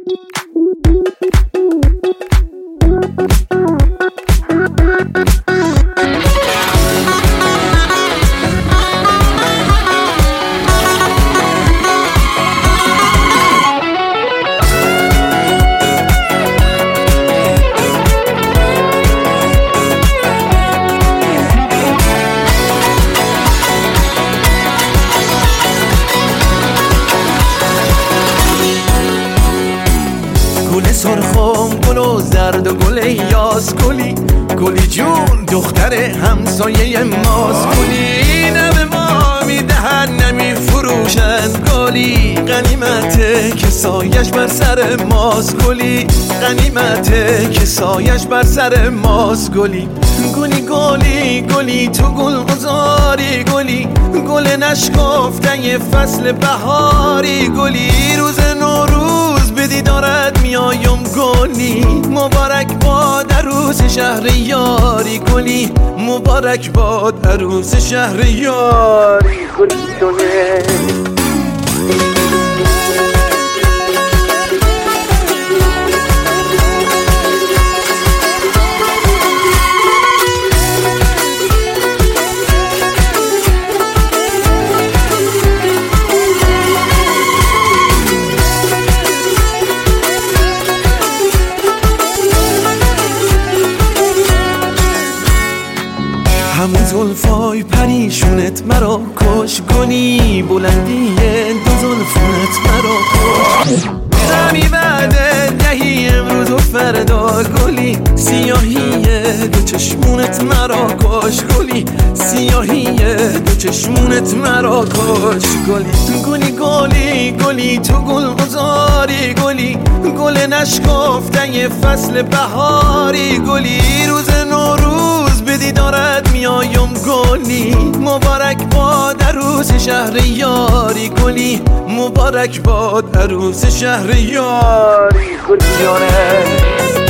گل سرخم، گل و زرد و گل یاس، گلی جون دختر همسایه ماست. گلی نه به ما میدهن نمی فروشند، گلی غنیمته که سایش بر سر ماست. گلی غنیمته که سایش بر سر ماست. گلی گلی تو گل گذاری، گل نشکفته فصل بهاری. گلی روز نوروز به دیدارت میایم، گلی مبارک باد عروس شهر یاری. گلی مبارک باد عروس شهر یاری. گلی دونه همون زلفای پریشونت مرا کش، گلی بلندی دو زلفونت مرا کش. زمی بعد دهی امروز و فردا، گلی سیاهی دو چشمونت مرا کش. گلی سیاهی دو چشمونت مرا کش. گلی تو گل گذاری، گل نشکفته فصل بهاری. گلی روز نوروز به دیدارت میایم، گلی مبارک باد عروس شهر یاری. گلی مبارک باد عروس شهر یاری. گلی جانه